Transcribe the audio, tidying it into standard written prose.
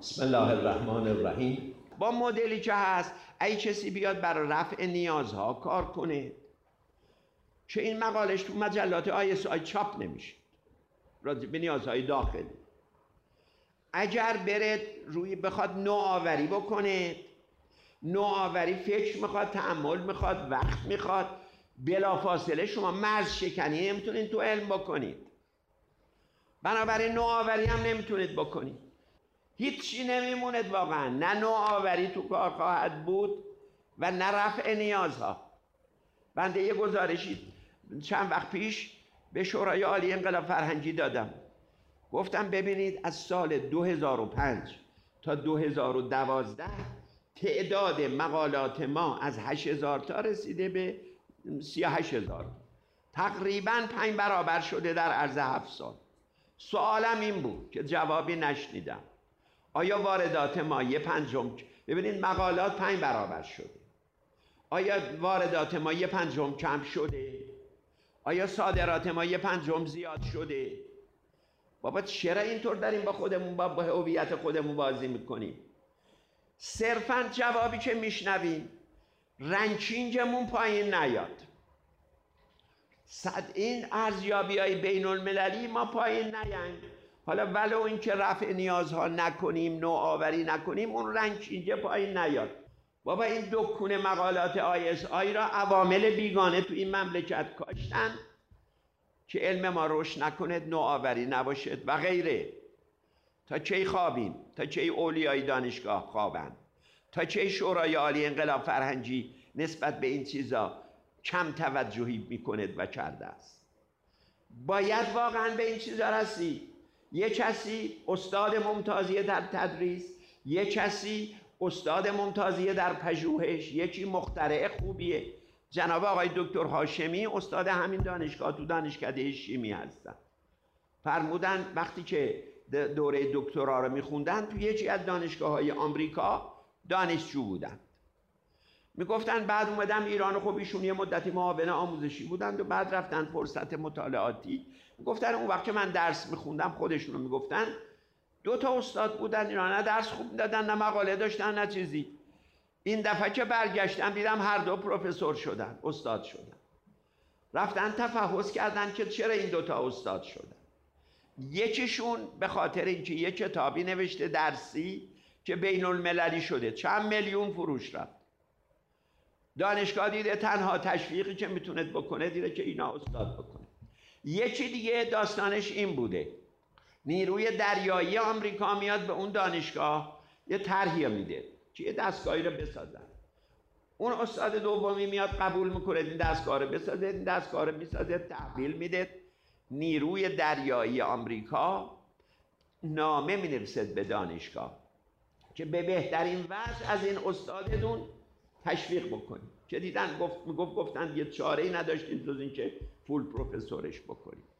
بسم الله الرحمن الرحیم. با مدلی که هست ای کسی بیاد برای رفع نیازها کار کنه، چه این مقالش تو مجلات ISI چاپ نمیشه راجع به نیازهای داخلی. اگر برد روی بخواد نوآوری بکنه، نوآوری فکر میخواد، تأمل میخواد، وقت میخواد. بلافاصله شما مرز شکنی نمیتونید تو علم بکنید، بنابراین نوآوری هم نمیتونید بکنید. هیچی نمیموند واقعا، نه نوآوری تو کار خواهد بود و نه رفع نیازها. بنده یه گزارشی چند وقت پیش به شورای عالی انقلاب فرهنگی دادم. گفتم ببینید از سال 2005 تا 2012 تعداد مقالات ما از 8000 تا رسیده به 38000، تقریبا 5 برابر شده در عرض 7 سال. سوالم این بود که جوابی نشنیدم، آیا واردات ما یه پنجم، ببینید مقالات 5 برابر شده، آیا واردات ما یه پنجم کم شده؟ آیا صادرات ما یه پنجم زیاد شده؟ بابا چرا اینطور داریم با خودمون، با هویت خودمون بازی میکنیم؟ صرفا جوابی که میشنویم رنکینگمون پایین نیاد. این ارزیابی‌های بین المللی ما پایین نیایم، حالا ولو اینکه رفع نیازها نکنیم، نوآوری نکنیم، اون رنکینگ پایین نیاد. بابا این دکون مقالات ISI را عوامل بیگانه تو این مملکت کاشتن که علم ما رشد نکند، نوآوری نباشد و غیره. تا کی خوابیم؟ تا کی اولیای دانشگاه خوابند؟ تا کی شورای عالی انقلاب فرهنگی نسبت به این چیزا کم توجهی میکند و کرده است؟ باید واقعا به این چیزا رسید. یه کسی استاد ممتازیه در تدریس، یه کسی استاد ممتازیه در پژوهش، یکی مخترع خوبیه. جناب آقای دکتر هاشمی استاد همین دانشگاه تو دانشکده شیمی هستن. فرمودن وقتی که دوره دکترا رو میخوندن تو یکی از دانشگاه‌های آمریکا دانشجو بودن، میگفتن بعد اومدم ایران. خب ایشون یه مدتی معاون آموزشی بودند و بعد رفتن فرصت مطالعاتی. میگفتن اون وقت که من درس میخوندم، خودشون رو میگفتن، 2 تا استاد بودن ایران، نه درس خوب دادن، نه مقاله داشتن، نه چیزی. این دفعه که برگشتم دیدم هر دو پروفسور شدن، استاد شدن. رفتن تفحص کردن که چرا این 2 تا استاد شدن. یکیشون به خاطر اینکه یه کتابی نوشته درسی که بین المللی شده، چند میلیون فروش رفت. دانشگاه دیده تنها تشویقی که میتوند بکنه دیده که اینا استاد بکنه. یکی دیگه داستانش این بوده، نیروی دریایی آمریکا میاد به اون دانشگاه یه طرحی میده که یه دستگاهی رو بسازن. اون استاد دومی میاد قبول میکنه این دستگاه رو بسازه، این دستگاه رو میسازه، تحویل میده. نیروی دریایی آمریکا نامه مینویسد به دانشگاه که به بهترین وجه از این استادتون تشویق بکنید، که دیدن گفتن یه چاره‌ای نداشتیم جز این که فول پروفسورش بکنیم.